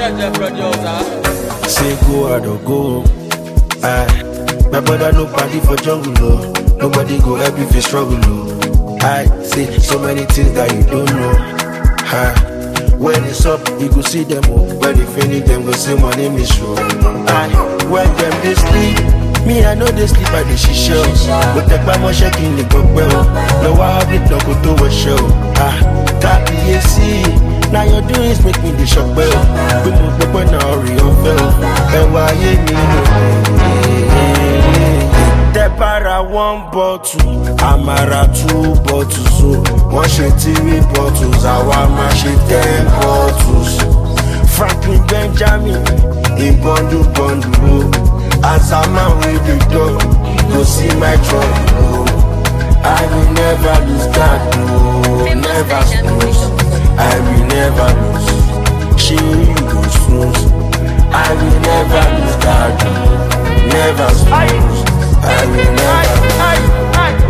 Say go out or go. My brother nobody for jungle, oh. Nobody go help if you struggle, oh. I say so many things that you don't know. When it's up, you go see them, oh. When they finish them, go say my name is show. When them they sleep, me I know they sleep by the shisha. But the bama shaking the go well. No I have no go to a show. That see. Now your doings make me the shock bell. We move the point now, real fell. And why you need para one bottle, Amara 2 bottles. So one shit 3 bottles, Awama shit 10 bottles. Franklin Benjamin, in bundle. As a man with the dog, go see my trouble. I will never lose that, no, never lose. I will never lose. She will snooze. I will never lose that. Never snooze. I will never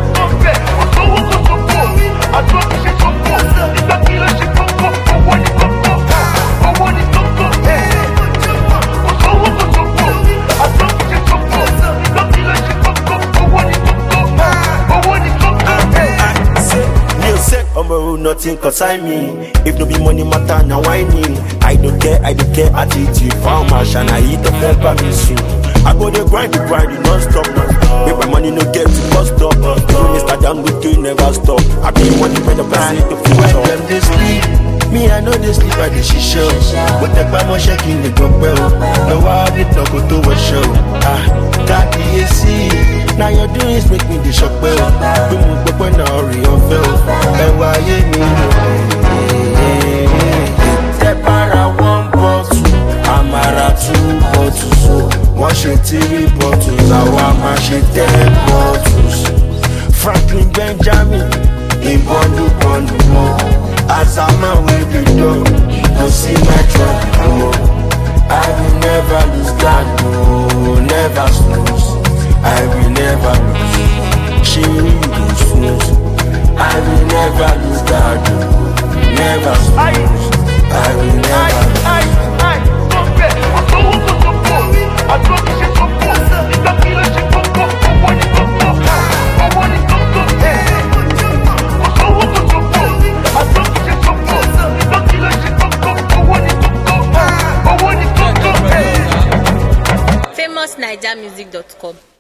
nothing concern me. If no be money matter, now I need. I don't care attitude. Found my shine, I eat the fed by me soon. I go the grind, non-stop. If my money no get to bust up. Even Mr. Dangote never stop. I be money when the plan is the future. When them they sleep, me I know they sleep by the shisha. But the bama shaking the go well. No I have no go to a show. That see. Now your doings make me the shock bell. We move up when I real fell. And why you need para 1 bottle, Amara 2 bottles. So one shit 3 bottles, Awama shit 10 bottles. Franklin Benjamin, in bundle. As a man with the dog, go see my trouble. I will never lose that, no, never snooze. I will never lose. She will snooze. I will never lose that. Never snooze. I will never lose. FamousNigerMusic.com